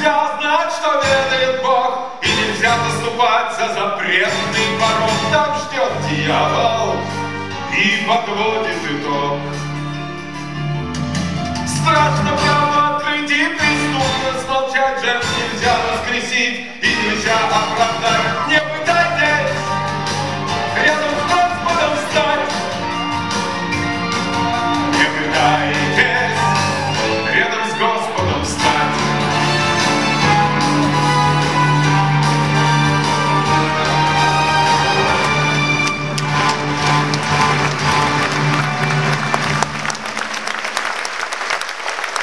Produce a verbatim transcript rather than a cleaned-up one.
нельзя знать, что ведает Бог, и нельзя наступать за запретный порог. Там ждет дьявол и подводит итог. Страшно правду открыть и преступно смолчать, жертв нельзя воскресить и нельзя оправдать. Не пытайтесь